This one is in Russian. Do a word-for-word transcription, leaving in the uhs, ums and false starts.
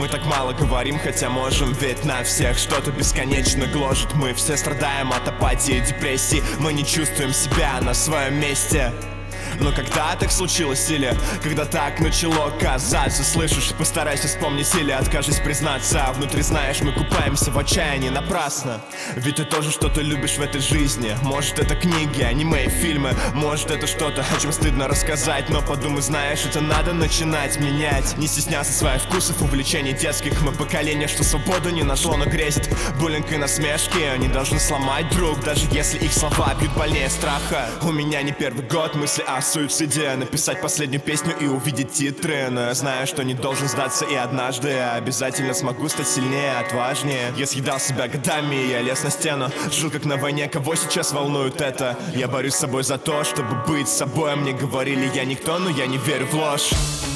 Мы так мало говорим, хотя можем, ведь на всех что-то бесконечно гложет. Мы все страдаем от апатии и депрессии, мы не чувствуем себя на своем месте. Но когда так случилось или когда так начало казаться, слышишь, постарайся вспомнить или откажись признаться. А внутри, знаешь, мы купаемся в отчаянии напрасно. Ведь ты тоже что-то любишь в этой жизни. Может, это книги, аниме и фильмы, может, это что-то, о чем стыдно рассказать. Но подумай, знаешь, это надо начинать менять. Не стесняться своих вкусов, увлечений детских. Мы поколение, что свободу не нашло, но грезит буллинг и насмешки они должны сломать друг, даже если их слова бьют больнее страха. У меня не первый год мысли о суициде, написать последнюю песню и увидеть титры. Но я знаю, что не должен сдаться, и однажды я обязательно смогу стать сильнее, отважнее. Я съедал себя годами, я лез на стену, жил как на войне. Кого сейчас волнует это? Я борюсь с собой за то, чтобы быть собой. Мне говорили, я никто, но я не верю в ложь.